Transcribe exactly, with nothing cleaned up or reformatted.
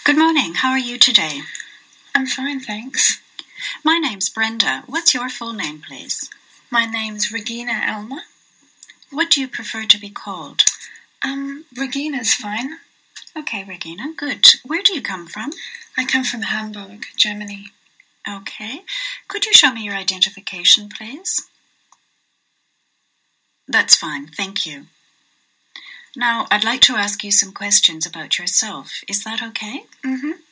Good morning. How are you today? I'm fine, thanks. My name's Brenda. What's your full name, please? My name's Regina Elmer. What do you prefer to be called? Um, Regina's fine. Okay, Regina, good. Where do you come from? I come from Hamburg, Germany. Okay. Could you show me your identification, please? That's fine, thank you. Now, I'd like to ask you some questions about yourself. Is that okay? Mm-hmm.